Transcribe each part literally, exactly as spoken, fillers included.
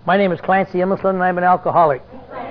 My name is Clancy Immelslund, and I'm an alcoholic.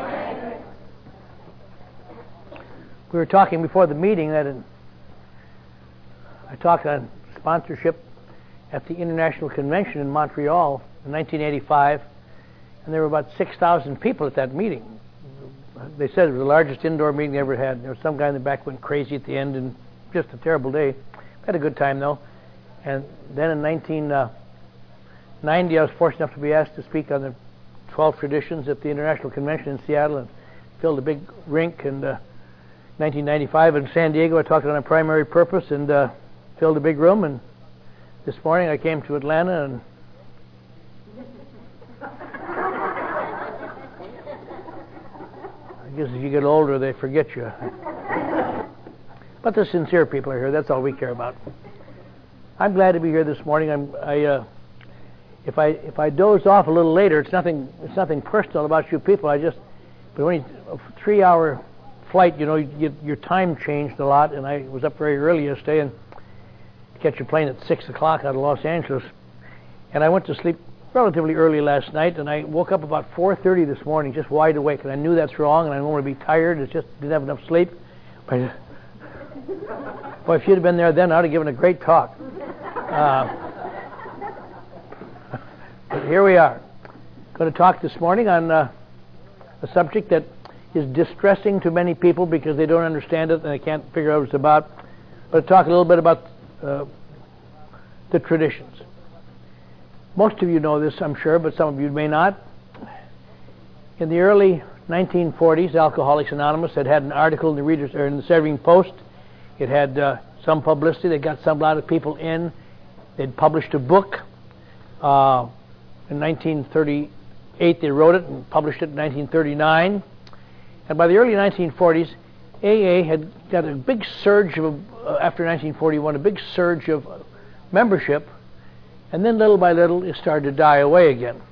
We were talking before the meeting that in, I talked on sponsorship at the International Convention in Montreal in nineteen eighty-five, and there were about six thousand people at that meeting. They said it was the largest indoor meeting they ever had. There was some guy in the back went crazy at the end, and just a terrible day. Had a good time, though. And then in nineteen ninety, I was fortunate enough to be asked to speak on the twelve traditions at the International Convention in Seattle, and filled a big rink. And uh, nineteen ninety-five in San Diego, I talked on a primary purpose and uh, filled a big room. And this morning I came to Atlanta, and I guess as you get older, they forget you. But the sincere people are here. That's all we care about. I'm glad to be here this morning. I'm, I, uh, if I if I doze off a little later, it's nothing. It's nothing personal about you people. I just, but only a three-hour flight. You know, you get, your time changed a lot, and I was up very early yesterday and catch a plane at six o'clock out of Los Angeles, and I went to sleep relatively early last night, and I woke up about four thirty this morning, just wide awake, and I knew that's wrong, and I don't want to be tired. It's just didn't have enough sleep. But, boy, if you'd have been there then, I'd have given a great talk. Uh, but here we are. Going to talk this morning on uh, a subject that is distressing to many people because they don't understand it and they can't figure out what it's about. But talk a little bit about uh, the traditions. Most of you know this, I'm sure, but some of you may not. In the early nineteen forties, Alcoholics Anonymous had had an article in the Reader's or in the Saving Post. It had uh, some publicity. They got some lot of people in. They'd published a book. Uh, in nineteen thirty-eight, they wrote it and published it in nineteen thirty-nine. And by the early nineteen forties, A A had got a big surge of, uh, after nineteen forty-one, a big surge of membership. And then little by little, it started to die away again.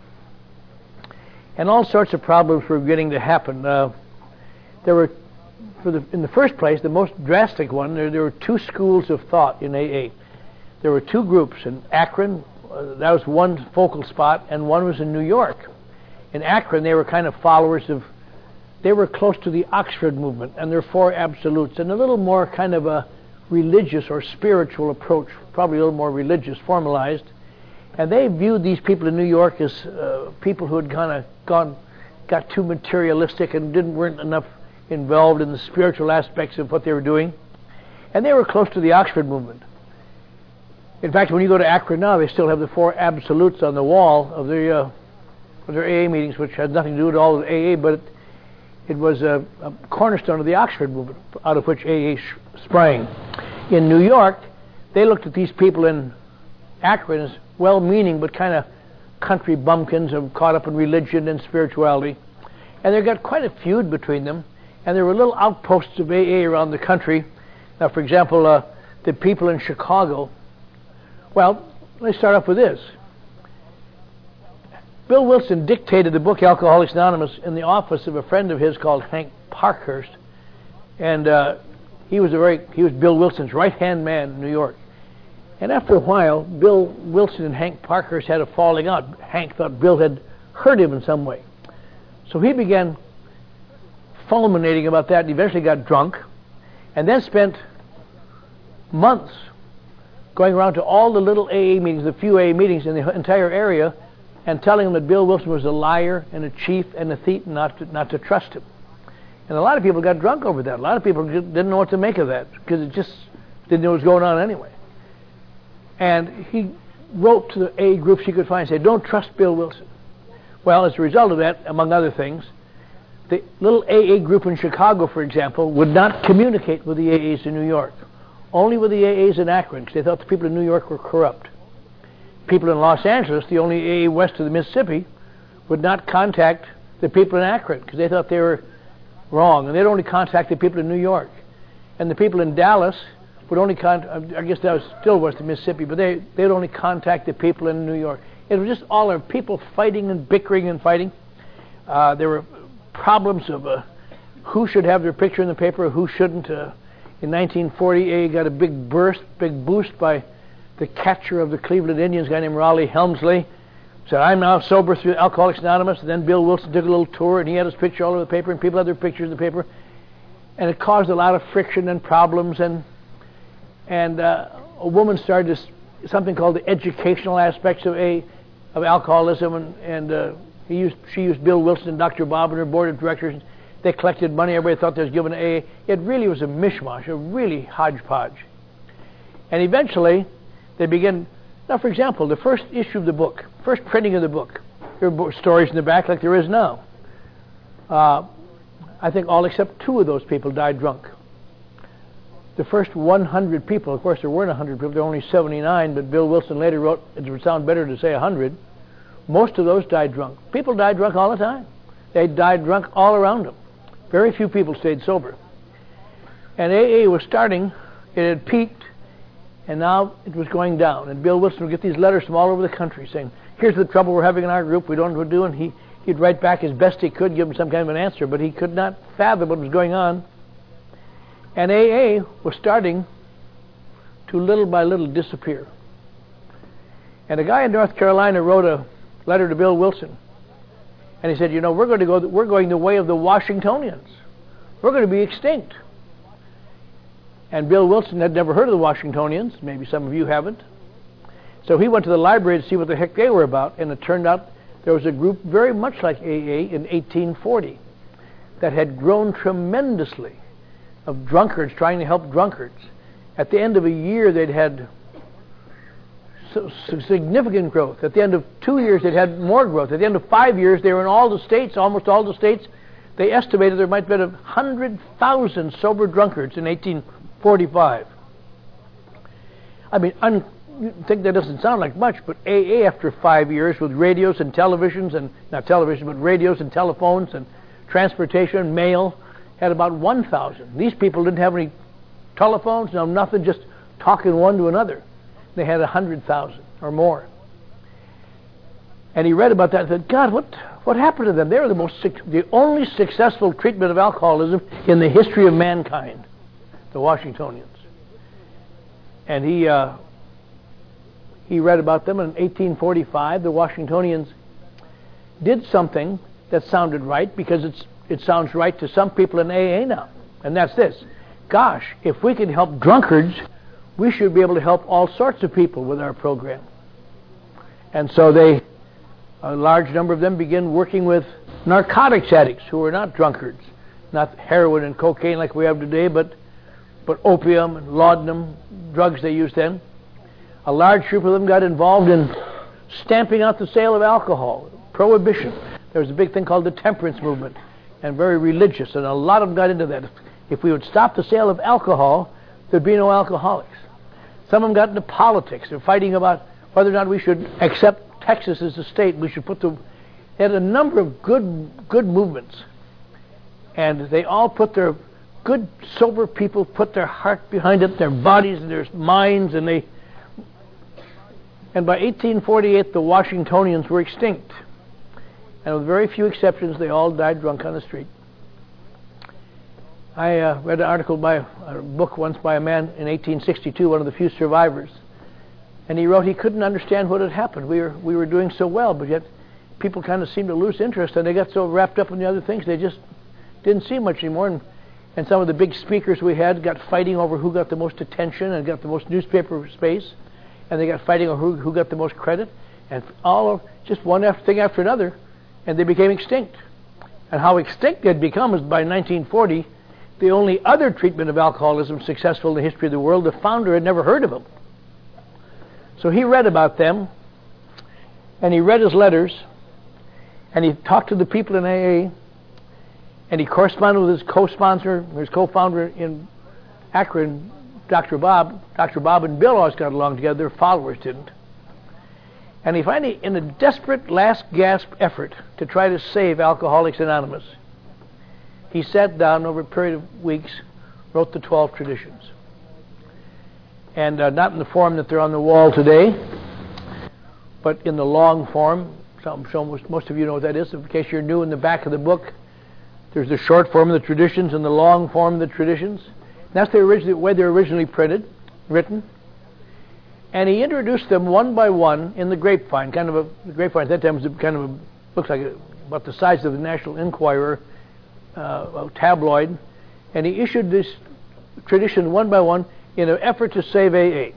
And all sorts of problems were beginning to happen. Uh, there were, for the, in the first place, the most drastic one, there, there were two schools of thought in A A. There were two groups. In Akron, uh, that was one focal spot, and one was in New York. In Akron, they were kind of followers of, they were close to the Oxford movement, and their four absolutes, and a little more kind of a religious or spiritual approach, probably a little more religious, formalized. And they viewed these people in New York as uh, people who had kind of gone, got too materialistic and didn't weren't enough involved in the spiritual aspects of what they were doing. And they were close to the Oxford movement. In fact, when you go to Akron now, they still have the four absolutes on the wall of their, uh, of their A A meetings, which had nothing to do at all with A A, but it, it was a, a cornerstone of the Oxford movement, out of which A A sh- sprang. In New York, they looked at these people in Akron as well-meaning but kind of country bumpkins and caught up in religion and spirituality. And they got quite a feud between them. And there were little outposts of A A around the country. Now, for example, uh, the people in Chicago. Well, let's start off with this. Bill Wilson dictated the book Alcoholics Anonymous in the office of a friend of his called Hank Parkhurst. And uh, he was a very he was Bill Wilson's right-hand man in New York. And after a while, Bill Wilson and Hank Parkhurst had a falling out. Hank thought Bill had hurt him in some way. So he began fulminating about that and eventually got drunk and then spent months going around to all the little A A meetings, the few A A meetings in the entire area, and telling them that Bill Wilson was a liar and a chief and a thief and not to, not to trust him. And a lot of people got drunk over that. A lot of people didn't know what to make of that because it just didn't know what was going on anyway. And he wrote to the A A groups he could find and said, don't trust Bill Wilson. Well, as a result of that, among other things, the little A A group in Chicago, for example, would not communicate with the A As in New York. Only with the A As in Akron, because they thought the people in New York were corrupt. People in Los Angeles, the only A A west of the Mississippi, would not contact the people in Akron, because they thought they were wrong. And they'd only contact the people in New York. And the people in Dallas would only contact, I guess that was still west of Mississippi, but they, they'd only contact the people in New York. It was just all of people fighting and bickering and fighting. Uh, there were problems of uh, who should have their picture in the paper, who shouldn't. Uh, in nineteen forty, A A got a big burst, big boost by the catcher of the Cleveland Indians, a guy named Raleigh Helmsley, said, I'm now sober through Alcoholics Anonymous. And then Bill Wilson took a little tour, and he had his picture all over the paper, and people had their pictures in the paper. And it caused a lot of friction and problems. And and uh, a woman started this, something called the educational aspects of a of alcoholism. And, and uh, he used she used Bill Wilson and Doctor Bob and her board of directors. They collected money. Everybody thought they was giving to A A. It really was a mishmash, a really hodgepodge. And eventually, they began. Now, for example, the first issue of the book, first printing of the book, there were stories in the back like there is now. Uh, I think all except two of those people died drunk. The first one hundred people, of course there weren't one hundred people, there were only seventy-nine, but Bill Wilson later wrote, it would sound better to say one hundred. Most of those died drunk. People died drunk all the time. They died drunk all around them. Very few people stayed sober. And A A was starting, it had peaked, and now it was going down. And Bill Wilson would get these letters from all over the country saying, here's the trouble we're having in our group, we don't know what to do. And he, he'd write back as best he could, give them some kind of an answer, but he could not fathom what was going on. And A A was starting to little by little disappear. And a guy in North Carolina wrote a letter to Bill Wilson. And he said, you know, we're going to go, we're going the way of the Washingtonians. We're going to be extinct. And Bill Wilson had never heard of the Washingtonians. Maybe some of you haven't. So he went to the library to see what the heck they were about. And it turned out there was a group very much like A A in eighteen forty that had grown tremendously of drunkards trying to help drunkards. At the end of a year, they'd had so, so significant growth. At the end of two years, they'd had more growth. At the end of five years, they were in all the states, almost all the states. They estimated there might have been one hundred thousand sober drunkards in eighteen forty-five. I mean, un- you think that doesn't sound like much, but A A after five years with radios and televisions, and not television, but radios and telephones and transportation, mail, had about one thousand. These people didn't have any telephones, no nothing, just talking one to another. They had one hundred thousand or more. And he read about that and said, God, what what happened to them? They were the most the only successful treatment of alcoholism in the history of mankind, the Washingtonians. And he uh, he read about them in eighteen forty-five. The Washingtonians did something that sounded right, because it's it sounds right to some people in A A now. And that's this. Gosh, if we can help drunkards, we should be able to help all sorts of people with our program. And so they, a large number of them began working with narcotics addicts who were not drunkards, not heroin and cocaine like we have today, but but opium and laudanum, drugs they used then. A large group of them got involved in stamping out the sale of alcohol, prohibition. There was a big thing called the temperance movement, and very religious, and a lot of them got into that. If, if we would stop the sale of alcohol, there'd be no alcoholics. Some of them got into politics. They're fighting about whether or not we should accept Texas as a state. We should put the... They had a number of good good movements. And they all put their... Good, sober people put their heart behind it, their bodies and their minds, and they... And by eighteen forty-eight, the Washingtonians were extinct. And with very few exceptions, they all died drunk on the street. I uh, read an article by a book once by a man in eighteen sixty-two, one of the few survivors, and he wrote he couldn't understand what had happened. We were we were doing so well, but yet people kind of seemed to lose interest, and they got so wrapped up in the other things they just didn't see much anymore. And, and some of the big speakers we had got fighting over who got the most attention and got the most newspaper space, and they got fighting over who, who got the most credit, and all of just one after thing after another, and they became extinct. And how extinct they'd become is by nineteen forty. The only other treatment of alcoholism successful in the history of the world, the founder had never heard of them. So he read about them, and he read his letters, and he talked to the people in A A, and he corresponded with his co-sponsor, his co-founder in Akron, Doctor Bob. Doctor Bob and Bill always got along together, their followers didn't. And he finally, in a desperate last gasp effort to try to save Alcoholics Anonymous, he sat down over a period of weeks, wrote the twelve traditions. And uh, not in the form that they're on the wall today, but in the long form. So, so most, most of you know what that is. In case you're new, in the back of the book, there's the short form of the traditions and the long form of the traditions. And that's the, original, the way they're originally printed, written. And he introduced them one by one in the Grapevine, kind of a the Grapevine at that time was kind of a, looks like a, about the size of the National Enquirer uh, tabloid, and he issued this tradition one by one in an effort to save A A.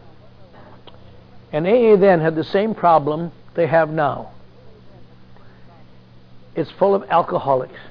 And A A then had the same problem they have now. It's full of alcoholics.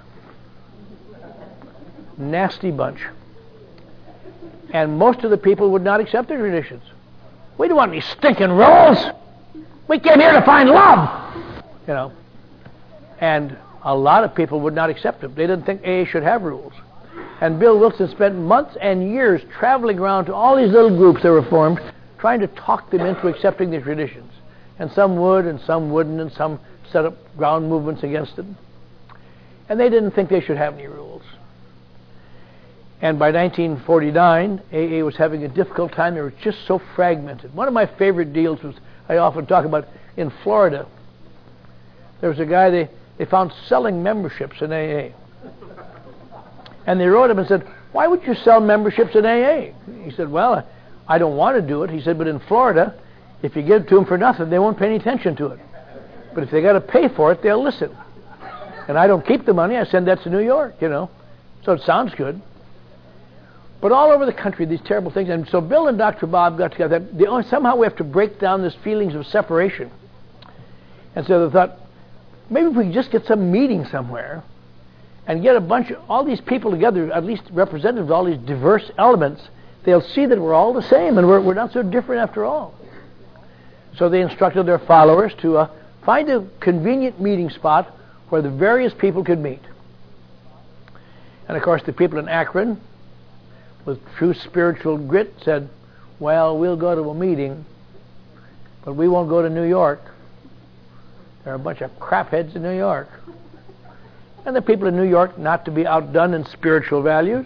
Nasty bunch. And most of the people would not accept the traditions. We don't want any stinking rules. We came here to find love. You know. And a lot of people would not accept them. They didn't think A A should have rules. And Bill Wilson spent months and years traveling around to all these little groups that were formed, trying to talk them into accepting the traditions. And some would, and some wouldn't, and some set up ground movements against it. And they didn't think they should have any rules. And by nineteen forty-nine, A A was having a difficult time. They were just so fragmented. One of my favorite deals was, I often talk about, in Florida. There was a guy, they, they found selling memberships in A A. And they wrote him and said, why would you sell memberships in A A? He said, well, I don't want to do it. He said, but in Florida, if you give it to them for nothing, they won't pay any attention to it. But if they got to pay for it, they'll listen. And I don't keep the money. I send that to New York, you know. So it sounds good. But all over the country, these terrible things. And so Bill and Doctor Bob got together. They, somehow we have to break down these feelings of separation. And so they thought, maybe if we could just get some meeting somewhere and get a bunch of, all these people together, at least representatives of all these diverse elements, they'll see that we're all the same and we're, we're not so different after all. So they instructed their followers to uh, find a convenient meeting spot where the various people could meet. And of course the people in Akron, with true spiritual grit, said, well, we'll go to a meeting, but we won't go to New York. There are a bunch of crapheads in New York. And the people in New York, not to be outdone in spiritual values,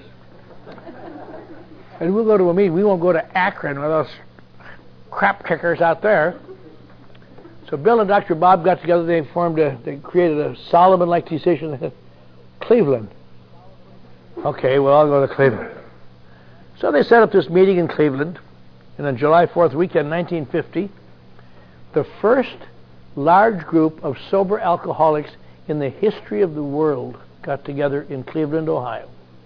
and we'll go to a meeting. We won't go to Akron with those crap kickers out there. So Bill and Doctor Bob got together. They formed a, they created a Solomon-like decision. Cleveland. Okay, well, I'll go to Cleveland. So they set up this meeting in Cleveland, and on July fourth weekend, nineteen fifty, the first large group of sober alcoholics in the history of the world got together in Cleveland, Ohio.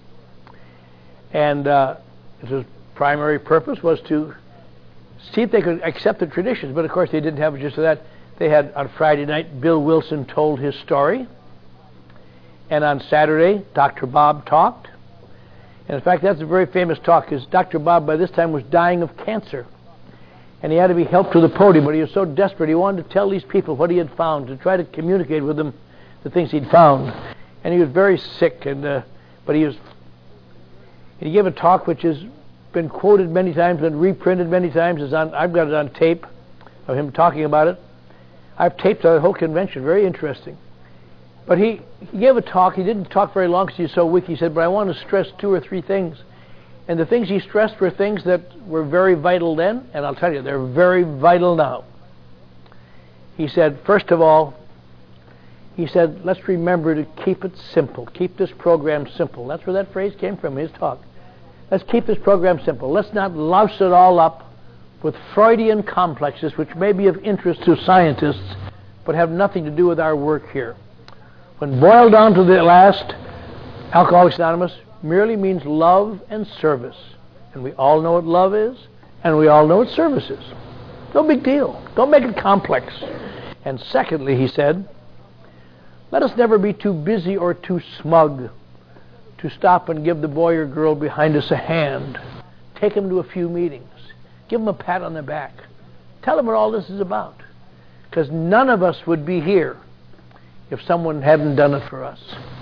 And uh, its primary purpose was to see if they could accept the traditions. But of course they didn't have it just that. They had, on Friday night, Bill Wilson told his story. And on Saturday, Doctor Bob talked. And in fact, that's a very famous talk, because Doctor Bob by this time was dying of cancer. And he had to be helped to the podium, but he was so desperate, he wanted to tell these people what he had found, to try to communicate with them the things he'd found. And he was very sick, and uh, but he was, he gave a talk which has been quoted many times and reprinted many times. It's on, I've got it on tape of him talking about it. I've taped the whole convention, very interesting. But he, he gave a talk. He didn't talk very long because he was so weak. He said, but I want to stress two or three things. And the things he stressed were things that were very vital then, and I'll tell you, they're very vital now. He said, first of all, he said, let's remember to keep it simple. Keep this program simple. That's where that phrase came from, his talk. Let's keep this program simple. Let's not louse it all up with Freudian complexes, which may be of interest to scientists, but have nothing to do with our work here. When boiled down to the last, Alcoholics Anonymous merely means love and service. And we all know what love is, and we all know what service is. No big deal. Don't make it complex. And secondly, he said, let us never be too busy or too smug to stop and give the boy or girl behind us a hand. Take them to a few meetings. Give them a pat on the back. Tell them what all this is about. Because none of us would be here if someone hadn't done it for us.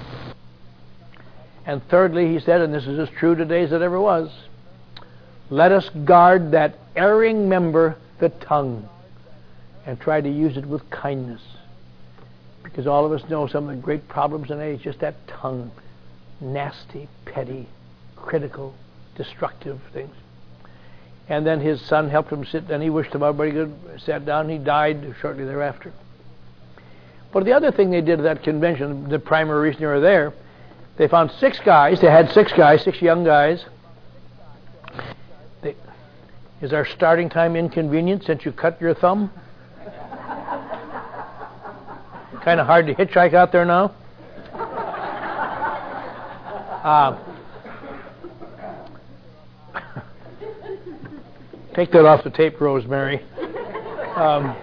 And thirdly, he said, and this is as true today as it ever was, let us guard that erring member, the tongue, and try to use it with kindness. Because all of us know some of the great problems in age, just that tongue. Nasty, petty, critical, destructive things. And then his son helped him sit, and he wished him everybody good, sat down, he died shortly thereafter. But the other thing they did at that convention, the primary reason they were there, they found six guys, they had six guys, six young guys. They, Is our starting time inconvenient since you cut your thumb? Kind of hard to hitchhike out there now? Uh, take that off the tape, Rosemary. Um,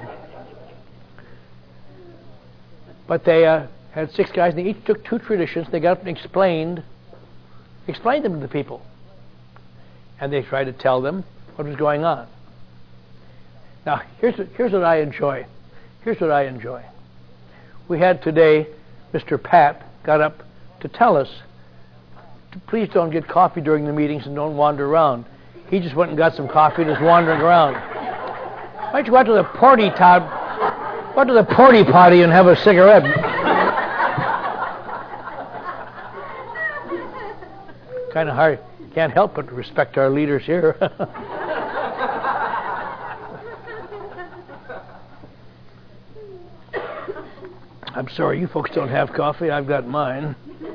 but they uh, had six guys, and they each took two traditions. They got up and explained, explained them to the people. And they tried to tell them what was going on. Now, here's what, here's what I enjoy. Here's what I enjoy. We had today, Mister Pat got up to tell us, please don't get coffee during the meetings and don't wander around. He just went and got some coffee and is wandering around. Why don't you go out to the porty tot, go out to the porty potty and have a cigarette? Kind of hard. Can't help but respect our leaders here. I'm sorry, you folks don't have coffee. I've got mine.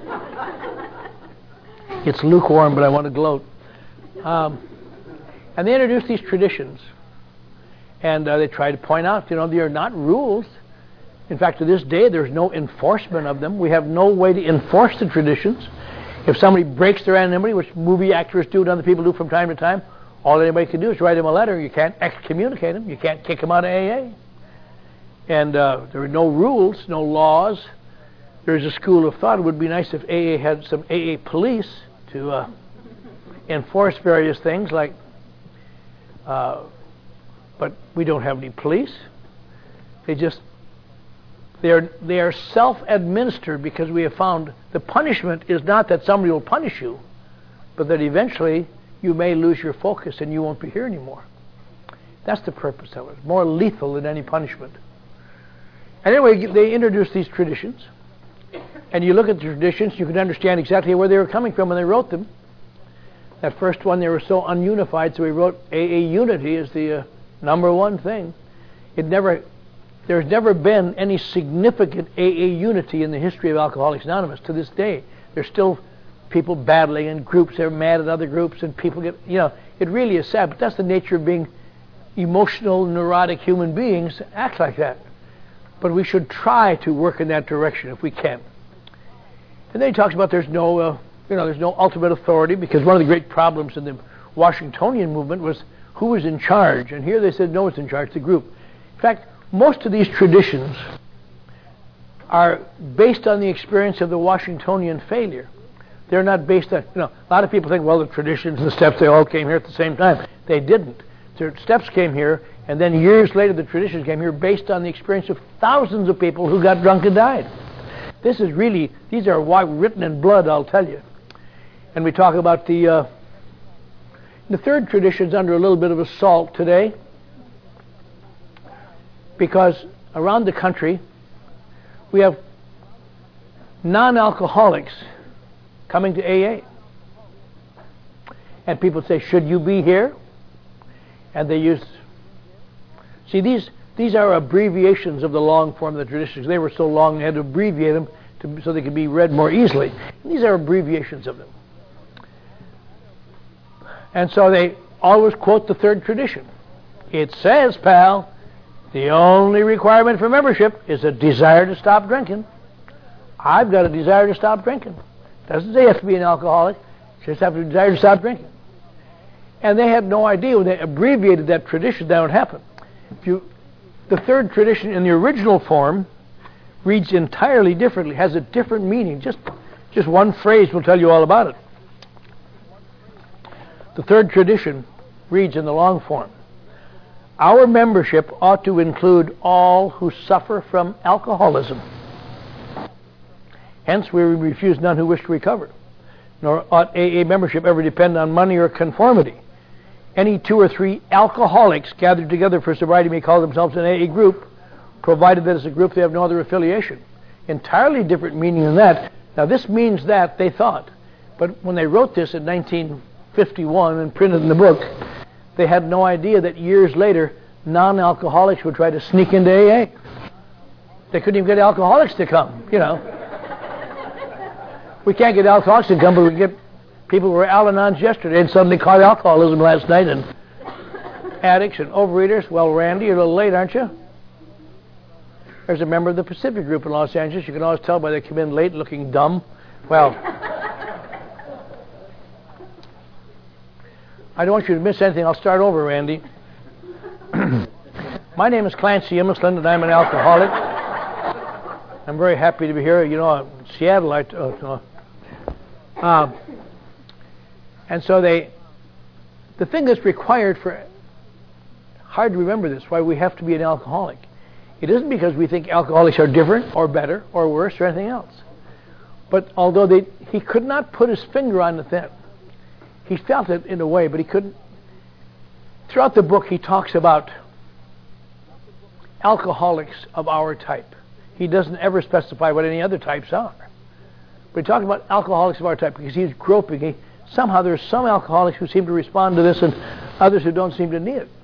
It's lukewarm, but I want to gloat. Um, and they introduced these traditions. And uh, they try to point out, you know, they are not rules. In fact, to this day, there's no enforcement of them. We have no way to enforce the traditions. If somebody breaks their anonymity, which movie actors do and other people do from time to time, all anybody can do is write them a letter. You can't excommunicate them. You can't kick them out of A A. And uh, there are no rules, no laws. There's a school of thought. It would be nice if A A had some A A police to uh, enforce various things, like, uh, but we don't have any police. They just, they are, they are self-administered, because we have found the punishment is not that somebody will punish you, but that eventually you may lose your focus and you won't be here anymore. That's the purpose of it. More lethal than any punishment. And anyway, they introduced these traditions. And you look at the traditions, you can understand exactly where they were coming from when they wrote them. That first one, they were so ununified, so we wrote A A unity is the uh, number one thing. It never, there's never been any significant A A unity in the history of Alcoholics Anonymous to this day. There's still people battling in groups, they're mad at other groups, and people get, you know, it really is sad, but that's the nature of being emotional, neurotic human beings, act like that. But we should try to work in that direction if we can. And then he talks about there's no, uh, you know, there's no ultimate authority, because one of the great problems in the Washingtonian movement was who was in charge. And here they said no one's in charge, the group. In fact, most of these traditions are based on the experience of the Washingtonian failure. They're not based on, you know, a lot of people think, well, the traditions and the steps, they all came here at the same time. They didn't. The steps came here, and then years later the traditions came here based on the experience of thousands of people who got drunk and died. This is really, these are written in blood, I'll tell you. And we talk about the, uh, the third tradition's under a little bit of assault today, because around the country we have non-alcoholics coming to A A. And people say, should you be here? And they use, see, these these are abbreviations of the long form of the traditions. They were so long they had to abbreviate them to, so they could be read more easily. And these are abbreviations of them. And so they always quote the third tradition. It says, pal, the only requirement for membership is a desire to stop drinking. I've got a desire to stop drinking. Doesn't say you have to be an alcoholic. You just have a desire to stop drinking. And they had no idea when they abbreviated that tradition that would happen. If you, the third tradition in the original form reads entirely differently, has a different meaning. Just, just one phrase will tell you all about it. The third tradition reads in the long form, our membership ought to include all who suffer from alcoholism. Hence, we refuse none who wish to recover. Nor ought A A membership ever depend on money or conformity. Any two or three alcoholics gathered together for sobriety may call themselves an A A group, provided that as a group they have no other affiliation. Entirely different meaning than that. Now this means that, they thought. But when they wrote this in nineteen fifty-one and printed in the book, they had no idea that years later non-alcoholics would try to sneak into A A. They couldn't even get alcoholics to come, you know. We can't get alcoholics to come, but we get people who were Al-Anons yesterday and suddenly caught alcoholism last night, and addicts and overeaters. Well, Randy, you're a little late, aren't you? There's a member of the Pacific Group in Los Angeles. You can always tell by they come in late looking dumb. Well, I don't want you to miss anything. I'll start over, Randy. My name is Clancy Immisland, and I'm an alcoholic. I'm very happy to be here. You know, in Seattle, I... Uh, uh, and so they... The thing that's required for... Hard to remember this, why we have to be an alcoholic. It isn't because we think alcoholics are different or better or worse or anything else. But although they, he could not put his finger on the thing, he felt it in a way, but he couldn't. Throughout the book, he talks about alcoholics of our type. He doesn't ever specify what any other types are. But he talks about alcoholics of our type because he's groping. He, somehow there's some alcoholics who seem to respond to this and others who don't seem to need it.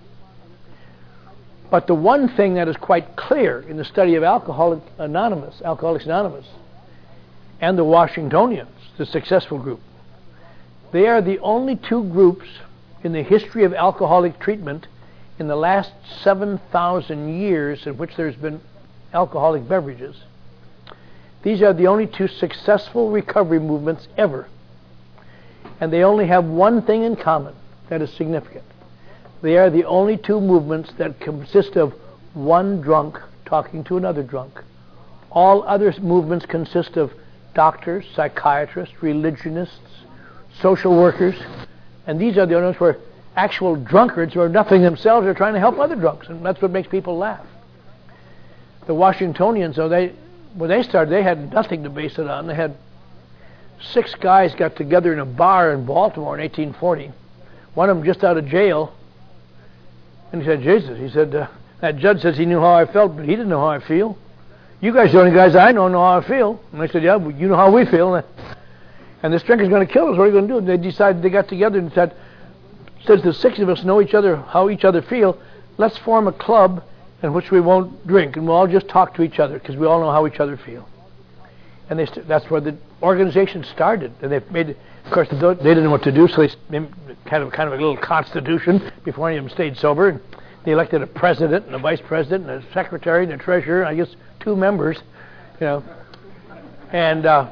But the one thing that is quite clear in the study of Alcoholics Anonymous, Alcoholics Anonymous, and the Washingtonians, the successful group, they are the only two groups in the history of alcoholic treatment in the last seven thousand years in which there's been alcoholic beverages. These are the only two successful recovery movements ever. And they only have one thing in common that is significant. They are the only two movements that consist of one drunk talking to another drunk. All other movements consist of doctors, psychiatrists, religionists, social workers, and these are the only ones where actual drunkards who are nothing themselves are trying to help other drunks, and that's what makes people laugh. The Washingtonians, though, they when they started, they had nothing to base it on. They had six guys got together in a bar in Baltimore in eighteen forty. One of them just out of jail. And he said, Jesus, he said, uh, that judge says he knew how I felt, but he didn't know how I feel. You guys are the only guys I know know how I feel. And I said, yeah, but you know how we feel. And this drink is going to kill us. What are you going to do? And they decided, they got together and said, since the six of us know each other, how each other feel, let's form a club in which we won't drink. And we'll all just talk to each other because we all know how each other feel. And they st- that's where the organization started. And they made, of course, they didn't know what to do, so they made kind of kind of a little constitution before any of them stayed sober. And they elected a president and a vice president and a secretary and a treasurer, and I guess two members, you know. And uh,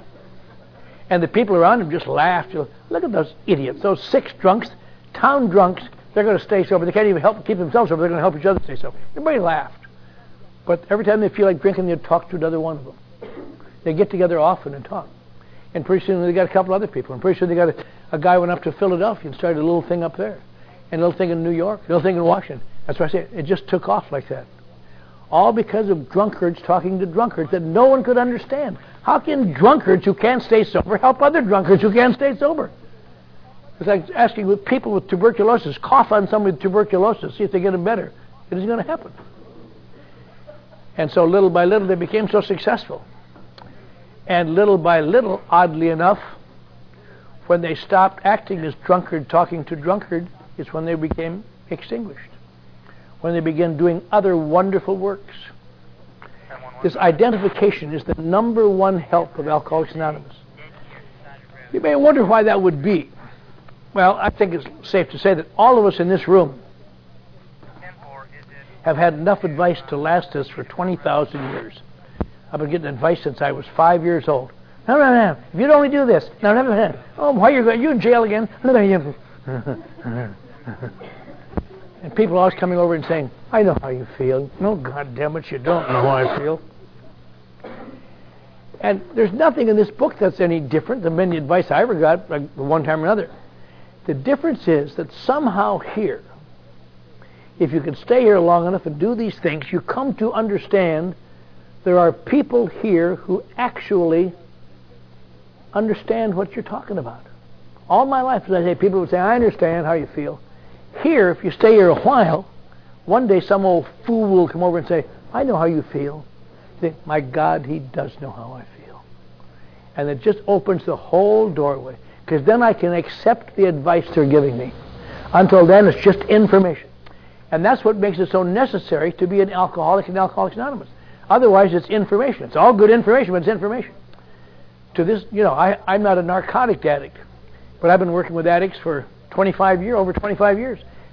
and the people around them just laughed. You know, look at those idiots, those six drunks, town drunks. They're going to stay sober. They can't even help keep themselves sober. They're going to help each other stay sober. Everybody laughed. But every time they feel like drinking, they'd talk to another one of them. They get together often and talk. And pretty soon they got a couple other people. And pretty soon they got a, a guy went up to Philadelphia and started a little thing up there. And a little thing in New York, a little thing in Washington. That's why I say it just took off like that. All because of drunkards talking to drunkards that no one could understand. How can drunkards who can't stay sober help other drunkards who can't stay sober? It's like asking with people with tuberculosis, cough on somebody with tuberculosis, see if they get it better. It isn't going to happen. And so little by little they became so successful. And little by little, oddly enough, when they stopped acting as drunkard talking to drunkard, is when they became extinguished. When they began doing other wonderful works. This identification is the number one help of Alcoholics Anonymous. You may wonder why that would be. Well, I think it's safe to say that all of us in this room have had enough advice to last us for twenty thousand years. I've been getting advice since I was five years old. No, no, no. If you'd only do this. No, no, no. Oh, why are you going? You in jail again? And people are always coming over and saying, I know how you feel. No, God damn it, you don't know how I feel. And there's nothing in this book that's any different than any advice I ever got, like one time or another. The difference is that somehow here, if you can stay here long enough and do these things, you come to understand there are people here who actually understand what you're talking about. All my life, as I say, people would say, I understand how you feel. Here, if you stay here a while, one day some old fool will come over and say, I know how you feel. You think, my God, he does know how I feel. And it just opens the whole doorway. Because then I can accept the advice they're giving me. Until then, it's just information. And that's what makes it so necessary to be an alcoholic in Alcoholics Anonymous. Otherwise, it's information. It's all good information, but it's information. To this, you know, I, I'm not a narcotic addict, but I've been working with addicts for twenty-five years, over twenty-five years.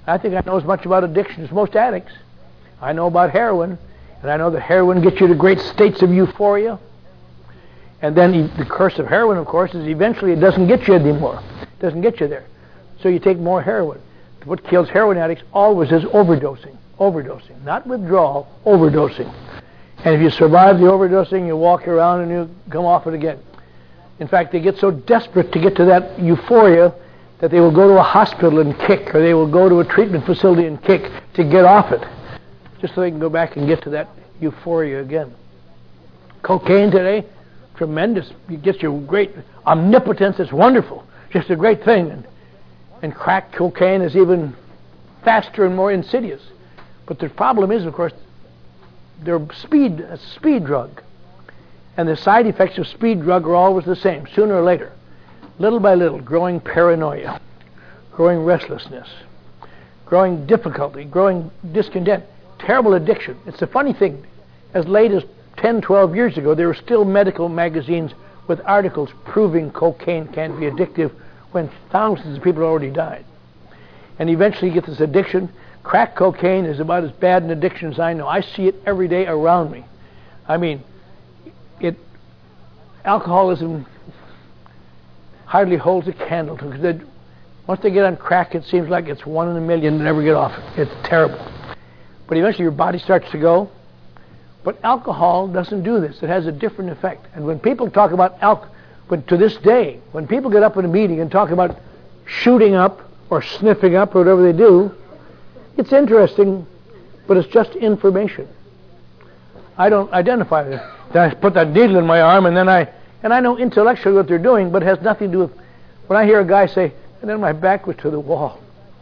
I think I know as much about addiction as most addicts. I know about heroin, and I know that heroin gets you to great states of euphoria. And then the curse of heroin, of course, is eventually it doesn't get you anymore. It doesn't get you there. So you take more heroin. What kills heroin addicts always is overdosing. Overdosing. Not withdrawal, overdosing. And if you survive the overdosing, you walk around and you come off it again. In fact, they get so desperate to get to that euphoria that they will go to a hospital and kick, or they will go to a treatment facility and kick to get off it, just so they can go back and get to that euphoria again. Cocaine today, tremendous. It gets you great omnipotence. It's wonderful. Just a great thing. And, and crack cocaine is even faster and more insidious. But the problem is, of course, they're speed, a speed drug. And the side effects of speed drug are always the same, sooner or later. Little by little, growing paranoia, growing restlessness, growing difficulty, growing discontent, terrible addiction. It's a funny thing. As late as ten, twelve years ago, there were still medical magazines with articles proving cocaine can be addictive when thousands of people already died. And eventually you get this addiction. Crack cocaine is about as bad an addiction as I know. I see it every day around me. I mean, it alcoholism hardly holds a candle to it, because once they get on crack, it seems like it's one in a million that never get off it. It's terrible. But eventually your body starts to go. But alcohol doesn't do this. It has a different effect. And when people talk about alcohol, but to this day, when people get up in a meeting and talk about shooting up or sniffing up or whatever they do, it's interesting, but it's just information. I don't identify with it. Then I put that needle in my arm, and then I and I know intellectually what they're doing, but it has nothing to do with when I hear a guy say, and then my back was to the wall.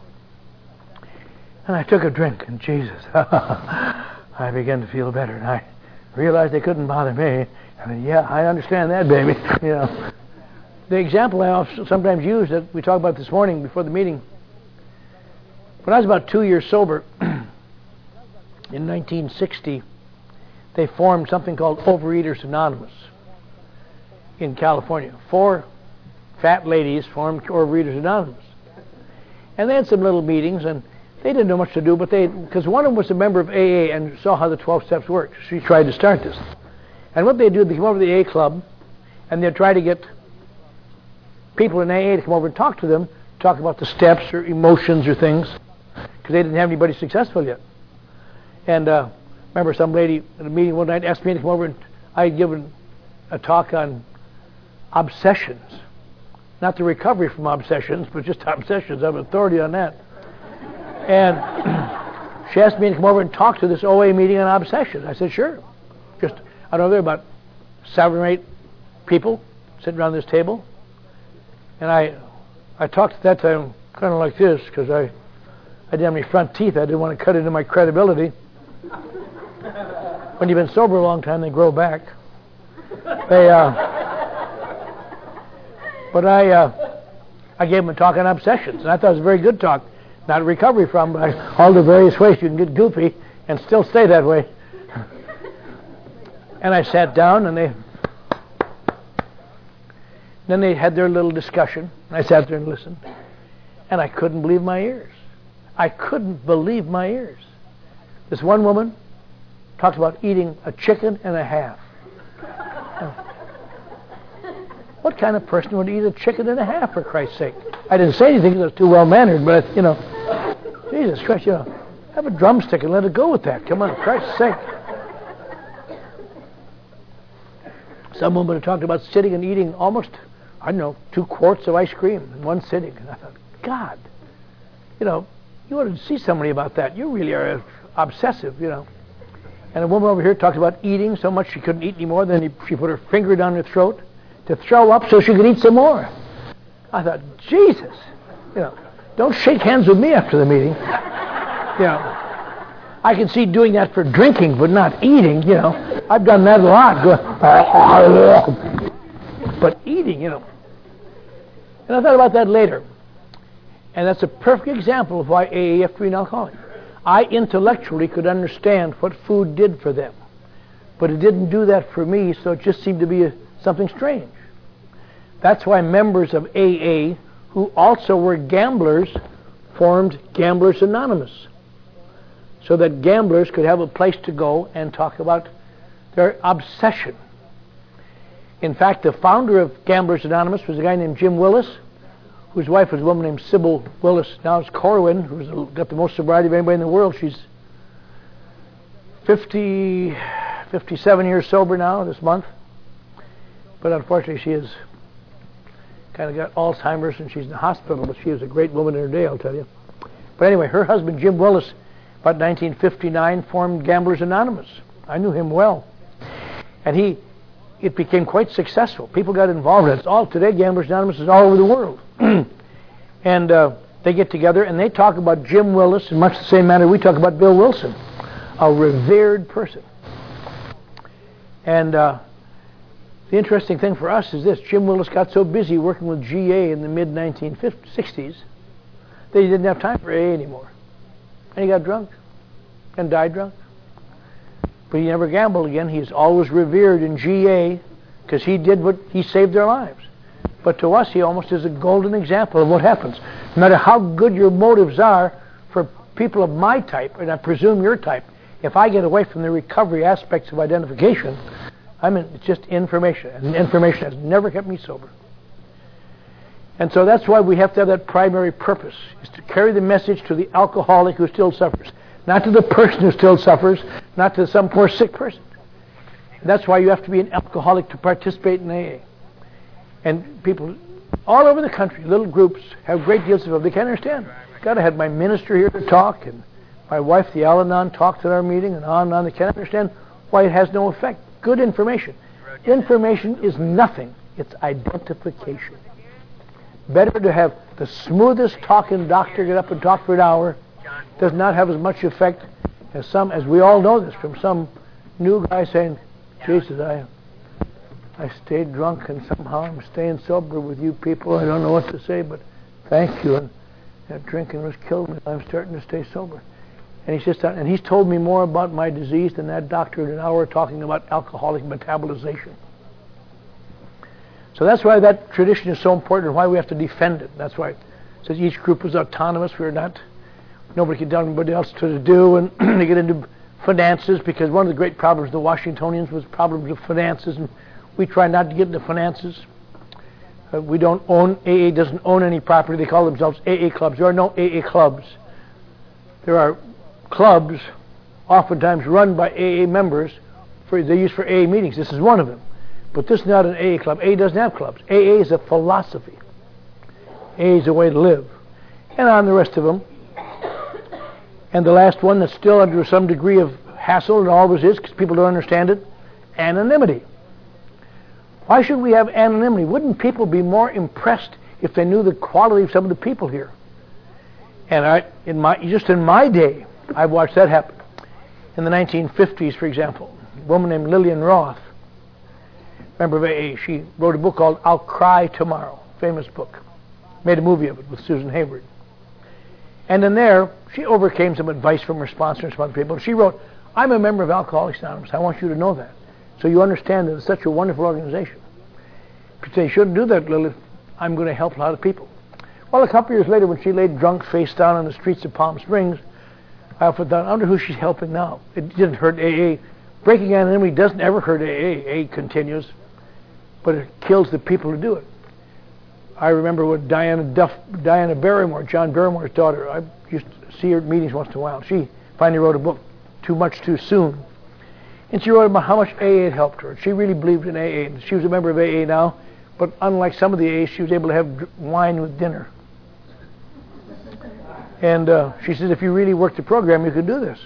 And I took a drink, and Jesus, I began to feel better, and I realized they couldn't bother me. I mean, yeah, I understand that, baby. You know, the example I sometimes use that we talked about this morning before the meeting. When I was about two years sober, in nineteen sixty, they formed something called Overeaters Anonymous in California. Four fat ladies formed Overeaters Anonymous. And they had some little meetings, and they didn't know much to do, but they, because one of them was a member of A A and saw how the twelve steps worked. She tried to start this. And what they do, they come over to the A A club, and they'd try to get people in A A to come over and talk to them, talk about the steps or emotions or things, because they didn't have anybody successful yet. And uh, remember some lady at a meeting one night asked me to come over, and I had given a talk on obsessions. Not the recovery from obsessions, but just obsessions. I'm authority on that. And she asked me to come over and talk to this O A meeting on obsessions. I said, sure. Just, I don't know, there were about seven or eight people sitting around this table. And I I talked at that time kind of like this, because I, I didn't have any front teeth. I didn't want to cut into my credibility. When you've been sober a long time, they grow back. They, uh... But I uh, I gave them a talk on obsessions, and I thought it was a very good talk. Not recovery from, but all the various ways you can get goofy and still stay that way. And I sat down, and they then they had their little discussion. And I sat there and listened, and I couldn't believe my ears. I couldn't believe my ears. This one woman talked about eating a chicken and a half. What kind of person would eat a chicken and a half, for Christ's sake? I didn't say anything because I was too well-mannered, but, you know, Jesus Christ, you know, have a drumstick and let it go with that. Come on, for Christ's sake. Some woman had talked about sitting and eating almost, I don't know, two quarts of ice cream in one sitting. And I thought, God, you know, you ought to see somebody about that. You really are obsessive, you know. And a woman over here talked about eating so much she couldn't eat anymore, then she put her finger down her throat to throw up so she could eat some more. I thought, Jesus, you know, don't shake hands with me after the meeting. You know, I can see doing that for drinking, but not eating, you know. I've done that a lot. But eating, you know. And I thought about that later. And that's a perfect example of why A A have to be an alcoholic. I intellectually could understand what food did for them. But it didn't do that for me, so it just seemed to be a something strange. That's why members of A A who also were gamblers formed Gamblers Anonymous so that gamblers could have a place to go and talk about their obsession. In fact, the founder of Gamblers Anonymous was a guy named Jim Willis, whose wife was a woman named Sybil Willis. Now it's Corwin, who's got the most sobriety of anybody in the world. She's fifty, fifty-seven years sober now this month. But unfortunately, she has kind of got Alzheimer's and she's in the hospital. But she was a great woman in her day, I'll tell you. But anyway, her husband, Jim Willis, about nineteen fifty-nine, formed Gamblers Anonymous. I knew him well. And he, it became quite successful. People got involved in it. It's all today, Gamblers Anonymous is all over the world. and uh, they get together and they talk about Jim Willis in much the same manner we talk about Bill Wilson, a revered person. And uh, the interesting thing for us is this. Jim Willis got so busy working with G A in the mid nineteen sixties that he didn't have time for A A anymore. And he got drunk and died drunk. But he never gambled again. He's always revered in G A because he did what he saved their lives. But to us, he almost is a golden example of what happens. No matter how good your motives are for people of my type, and I presume your type, if I get away from the recovery aspects of identification, I mean, it's just information. And information has never kept me sober. And so that's why we have to have that primary purpose, is to carry the message to the alcoholic who still suffers. Not to the person who still suffers, not to some poor sick person. That's why you have to be an alcoholic to participate in A A. And people all over the country, little groups, have great deals of it. They can't understand. God, I had my minister here to talk, and my wife, the Al-Anon, talked at our meeting, and on and on. They can't understand why it has no effect. Good information. Information is nothing. It's identification. Better to have the smoothest talking doctor get up and talk for an hour. Does not have as much effect as some, as we all know this, from some new guy saying, Jesus, I I stayed drunk and somehow I'm staying sober with you people. I don't know what to say, but thank you. And that drinking was killing me. I'm starting to stay sober. And he's just, and he's told me more about my disease than that doctor in an hour talking about alcoholic metabolization. So that's why that tradition is so important and why we have to defend it. That's why it says each group is autonomous. We're not, nobody can tell anybody else what to do. And they get into finances, because one of the great problems of the Washingtonians was problems of finances, and we try not to get into finances. Uh, we don't own, A A doesn't own any property. They call themselves A A clubs. There are no A A clubs. There are clubs oftentimes run by A A members for they use for A A meetings. This is one of them. But this is not an A A club. A A doesn't have clubs. A A is a philosophy. A A is a way to live. And on the rest of them. And the last one that's still under some degree of hassle, and always is because people don't understand it, anonymity. Why should we have anonymity? Wouldn't people be more impressed if they knew the quality of some of the people here? And I, in my, just in my day, I've watched that happen. In the nineteen fifties, for example, a woman named Lillian Roth, member of A A, she wrote a book called I'll Cry Tomorrow, famous book. Made a movie of it with Susan Hayward. And in there, she overcame some advice from her sponsor and some other people. She wrote, I'm a member of Alcoholics Anonymous. I want you to know that. So you understand that it's such a wonderful organization. If you say, you shouldn't do that, Lilith, I'm going to help a lot of people. Well, a couple years later, when she laid drunk face down on the streets of Palm Springs, I often thought, I wonder who she's helping now. It didn't hurt A A. Breaking anonymity doesn't ever hurt A A. A A continues, but it kills the people who do it. I remember when Diana Duff, Diana Barrymore, John Barrymore's daughter, I used to see her at meetings once in a while. She finally wrote a book, Too Much Too Soon. And she wrote about how much A A had helped her. She really believed in A A. She was a member of A A now, but unlike some of the A As, she was able to have wine with dinner. And uh, she said, if you really worked the program, you could do this.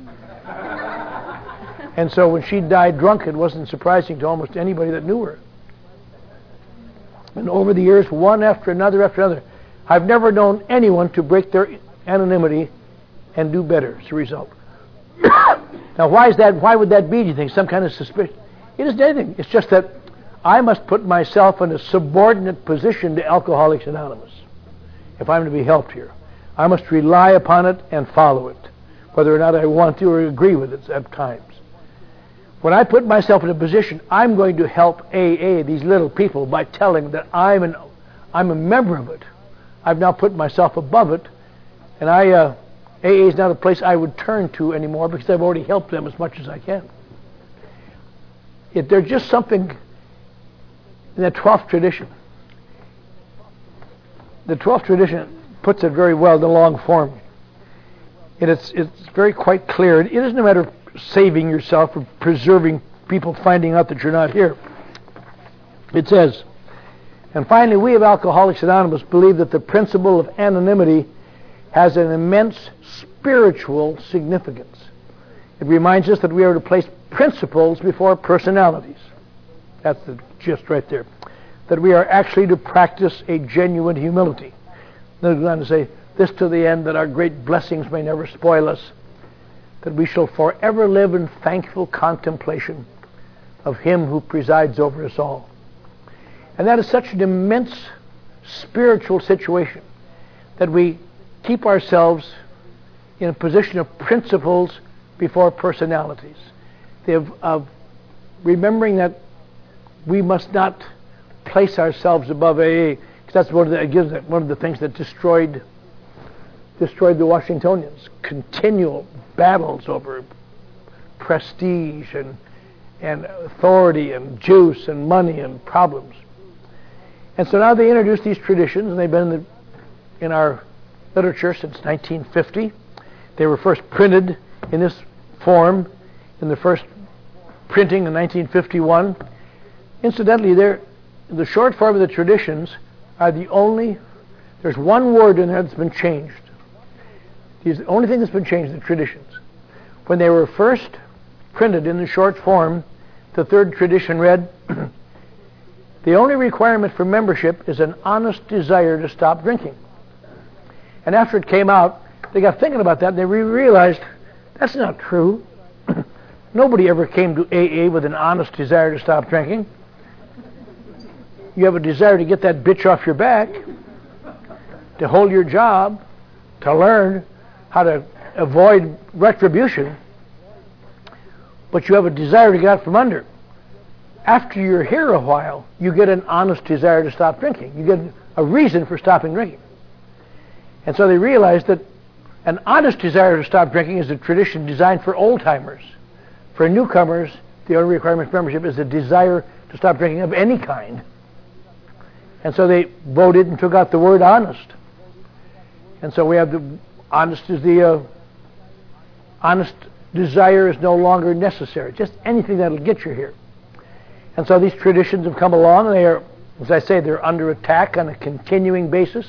And so when she died drunk, it wasn't surprising to almost anybody that knew her. And over the years, one after another after another, I've never known anyone to break their anonymity and do better as a result. Now, why is that? Why would that be, do you think? Some kind of suspicion? It isn't anything. It's just that I must put myself in a subordinate position to Alcoholics Anonymous if I'm to be helped here. I must rely upon it and follow it, whether or not I want to or agree with it at times. When I put myself in a position, I'm going to help A A, these little people, by telling that I'm an, I'm a member of it. I've now put myself above it, And I, uh, A A is not a place I would turn to anymore because I've already helped them as much as I can. Yet there's just something in that twelfth tradition. The twelfth tradition puts it very well in the long form. And it's, it's very quite clear. It isn't a matter of saving yourself or preserving people finding out that you're not here. It says, and finally, we of Alcoholics Anonymous believe that the principle of anonymity has an immense spiritual significance. It reminds us that we are to place principles before personalities. That's the gist right there. That we are actually to practice a genuine humility. Then it goes on to say, this to the end, that our great blessings may never spoil us, that we shall forever live in thankful contemplation of Him who presides over us all. And that is such an immense spiritual situation that we keep ourselves in a position of principles before personalities. Of, of remembering that we must not place ourselves above A A, because that's one of the, it gives it one of the things that destroyed destroyed the Washingtonians. Continual battles over prestige and and authority and juice and money and problems. And so now they introduce these traditions, and they've been in, the, in our literature since nineteen fifty. They were first printed in this form in the first printing in nineteen fifty-one. Incidentally, they're, the short form of the traditions are the only, there's one word in there that's been changed. It's the only thing that's been changed, the traditions. When they were first printed in the short form, the third tradition read, the only requirement for membership is an honest desire to stop drinking. And after it came out, they got thinking about that, and they re- realized that's not true. Nobody ever came to A A with an honest desire to stop drinking. You have a desire to get that bitch off your back, to hold your job, to learn how to avoid retribution, but you have a desire to get out from under. After you're here a while, you get an honest desire to stop drinking. You get a reason for stopping drinking. And so they realized that an honest desire to stop drinking is a tradition designed for old-timers. For newcomers, the only requirement for membership is a desire to stop drinking of any kind. And so they voted and took out the word honest. And so we have the honest is the uh, honest desire is no longer necessary. Just anything that'll get you here. And so these traditions have come along, and they are, as I say, they're under attack on a continuing basis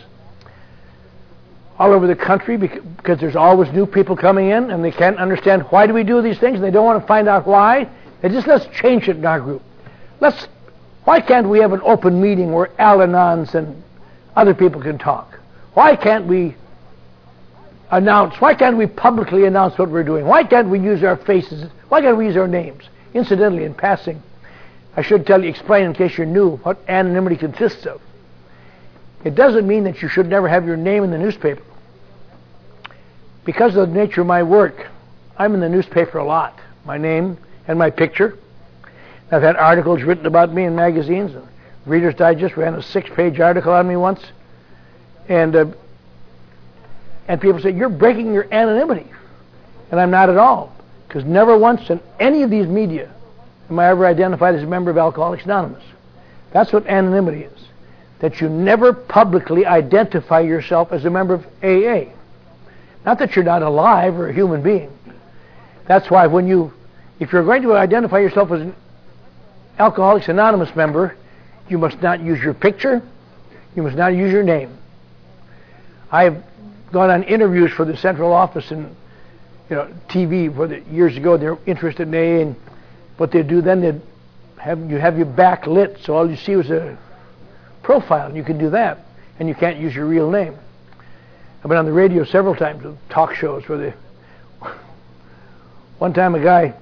all over the country, because there's always new people coming in, and they can't understand why do we do these things, and they don't want to find out why. They just, let's change it in our group. Let's, why can't we have an open meeting where Al-Anons and other people can talk? Why can't we announce, why can't we publicly announce what we're doing? Why can't we use our faces? Why can't we use our names? Incidentally, in passing, I should tell you, explain in case you're new, what anonymity consists of. It doesn't mean that you should never have your name in the newspaper. Because of the nature of my work, I'm in the newspaper a lot. My name and my picture. I've had articles written about me in magazines. And Reader's Digest ran a six-page article on me once. And uh, and people say, you're breaking your anonymity. And I'm not at all. Because never once in any of these media am I ever identified as a member of Alcoholics Anonymous. That's what anonymity is. That you never publicly identify yourself as a member of A A. Not that you're not alive or a human being. That's why when you, if you're going to identify yourself as an Alcoholics Anonymous member, you must not use your picture, you must not use your name. I've gone on interviews for the central office in, you know, T V for the, years ago. They're interested in A A, and what they do then, they have you have your back lit, so all you see is a profile, and you can do that, and you can't use your real name. I've been on the radio several times with talk shows where they, one time a guy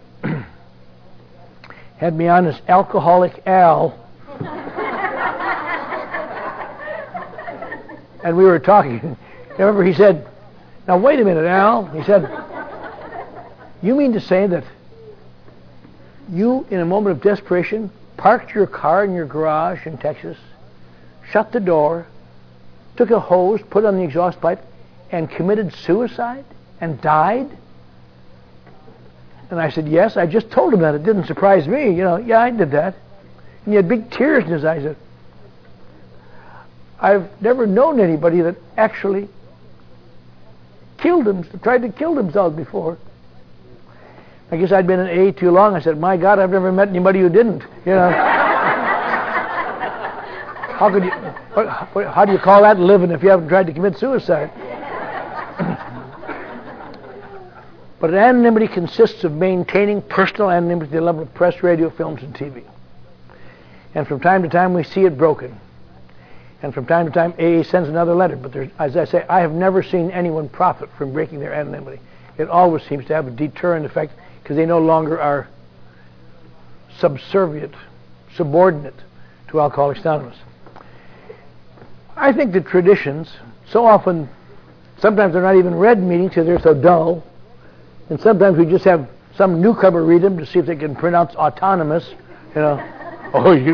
had me on as Alcoholic Al, and we were talking. I remember he said, now wait a minute, Al, he said, you mean to say that you, in a moment of desperation, parked your car in your garage in Texas, shut the door, took a hose, put it on the exhaust pipe, and committed suicide and died? And I said, yes, I just told him that. It didn't surprise me. You know, yeah, I did that. And he had big tears in his eyes. I said, I've never known anybody that actually killed him, tried to kill themselves before. I guess I'd been in A A too long. I said, my God, I've never met anybody who didn't. You know, how could you? What, how do you call that living if you haven't tried to commit suicide? But anonymity consists of maintaining personal anonymity at the level of press, radio, films, and T V. And from time to time, we see it broken. And from time to time, A A sends another letter. But there's, as I say, I have never seen anyone profit from breaking their anonymity. It always seems to have a deterrent effect because they no longer are subservient, subordinate to Alcoholics Anonymous. I think the traditions, so often, sometimes they're not even read meetings because they're so dull. And sometimes we just have some newcomer read them to see if they can pronounce autonomous. You know, oh, you.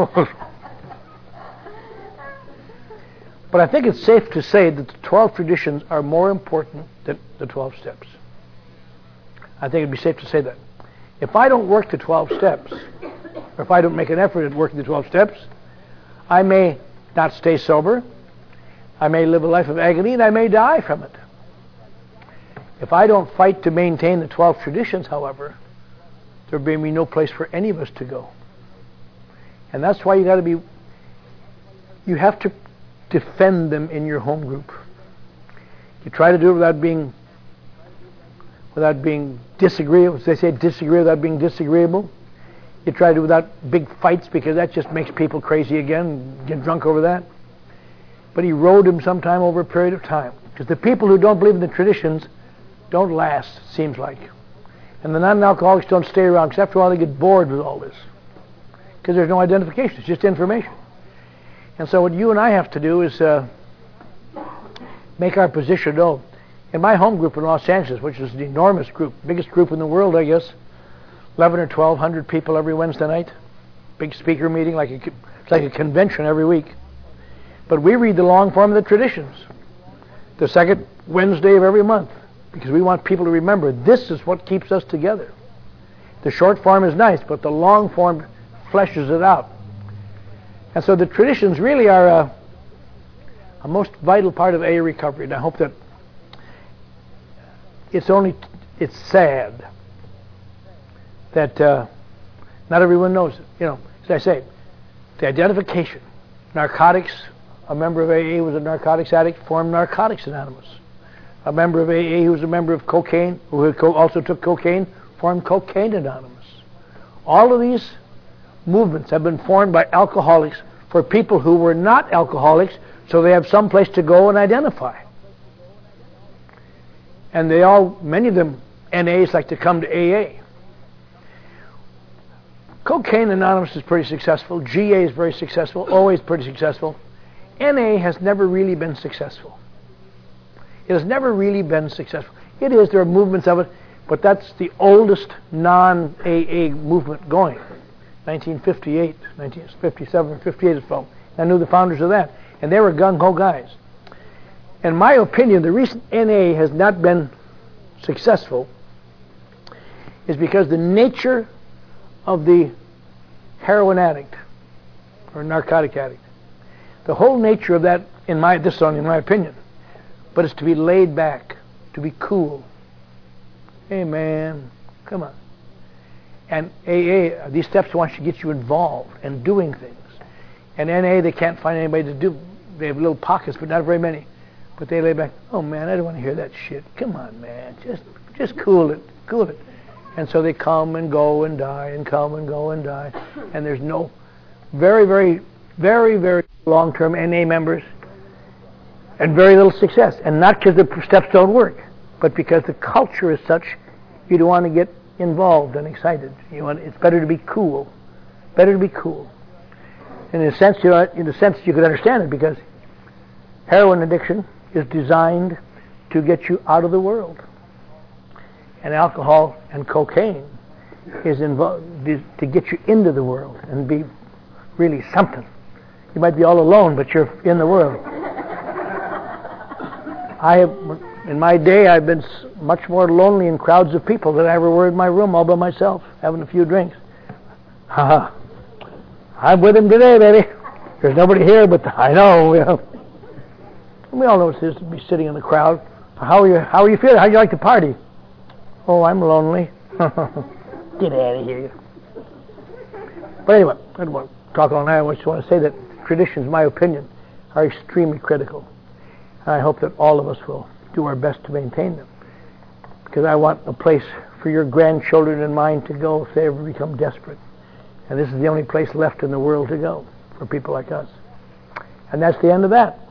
But I think it's safe to say that the twelve traditions are more important than the twelve steps. I think it'd be safe to say that. If I don't work the twelve steps, or if I don't make an effort at working the twelve steps, I may not stay sober, I may live a life of agony, and I may die from it. If I don't fight to maintain the twelve traditions, however, there may be no place for any of us to go. And that's why you got to be, you have to defend them in your home group. You try to do it without being, without being disagreeable. As they say, disagree without being disagreeable. You try to do it without big fights because that just makes people crazy again, get drunk over that. But erode them sometime over a period of time. Because the people who don't believe in the traditions don't last, it seems like. And the non-alcoholics don't stay around, because after a while they get bored with all this. Because there's no identification, it's just information. And so what you and I have to do is uh, make our position known. In my home group in Los Angeles, which is an enormous group, biggest group in the world, I guess, eleven or twelve hundred people every Wednesday night, big speaker meeting, like a, it's like a convention every week. But we read the long form of the traditions, the second Wednesday of every month, because we want people to remember this is what keeps us together. The short form is nice, but the long form fleshes it out. And so the traditions really are a, a most vital part of A A recovery. And I hope that it's only, it's sad that uh, not everyone knows it. You know, as I say, the identification, narcotics, a member of A A who was a narcotics addict formed Narcotics Anonymous. A member of A A who was a member of cocaine, who also took cocaine, formed Cocaine Anonymous. All of these movements have been formed by alcoholics for people who were not alcoholics, so they have some place to go and identify. And they all, many of them, N As like to come to A A. Cocaine Anonymous is pretty successful. G A is very successful. O A is pretty successful. N A has never really been successful. It has never really been successful. It is, there are movements of it, but that's the oldest non-A A movement going. nineteen fifty-eight, nineteen fifty-seven or fifty-eight is from. I knew the founders of that. And they were gung-ho guys. In my opinion, the reason N A has not been successful is because the nature of the heroin addict or narcotic addict, the whole nature of that, in my, this is only in my opinion, but it's to be laid back, to be cool. Hey man, come on. And A A, these steps want to get you involved and doing things. And N A, they can't find anybody to do. They have little pockets, but not very many. But they lay back, oh man, I don't want to hear that shit. Come on, man, just just cool it, cool it. And so they come and go and die and come and go and die. And there's no very, very, very, very long-term N A members and very little success. And not because the steps don't work, but because the culture is such you don't want to get involved and excited. You want, it's better to be cool. Better to be cool. And in a sense, you know, in a sense, you could understand it because heroin addiction is designed to get you out of the world, and alcohol and cocaine is involved to get you into the world and be really something. You might be all alone, but you're in the world. I have, in my day, I've been much more lonely in crowds of people than I ever were in my room all by myself, having a few drinks. Haha. I'm with him today, baby. There's nobody here, but I know. You know. We all know what it is to be sitting in the crowd. How are you? How are you feeling? How do you like to party? Oh, I'm lonely. Get out of here. But anyway, I don't want to talk all night. I just want to say that traditions, in my opinion, are extremely critical. And I hope that all of us will do our best to maintain them. Because I want a place for your grandchildren and mine to go if they ever become desperate. And this is the only place left in the world to go for people like us. And that's the end of that.